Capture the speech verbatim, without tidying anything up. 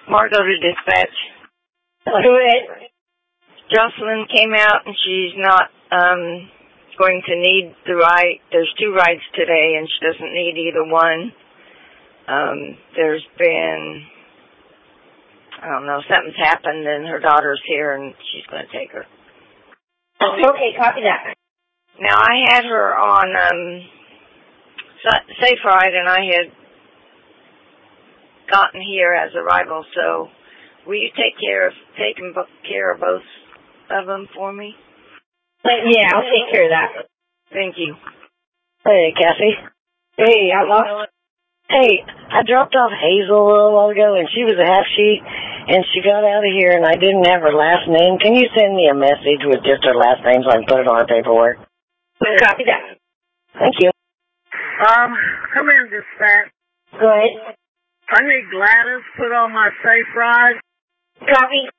Margot to dispatch. Who is? Jocelyn came out and she's not um going to need the ride. There's two rides today and she doesn't need either one. Um, there's been, I don't know, something's happened and her daughter's here and she's going to take her. Okay, copy that. Now, I had her on um, Safe Ride, and I had gotten here as a rival, so will you take care of taking care of both of them for me? Yeah, I'll take care of that. Thank you. Hey, Kathy. Hey, Outlaw. Hey, I dropped off Hazel a little while ago, and she was a half sheet, and she got out of here, and I didn't have her last name. Can you send me a message with just her last name so I can put it on her paperwork? Copy that. Thank you. Um, come in, dispatch. Go ahead. I need Gladys put on my Safe Ride. Copy.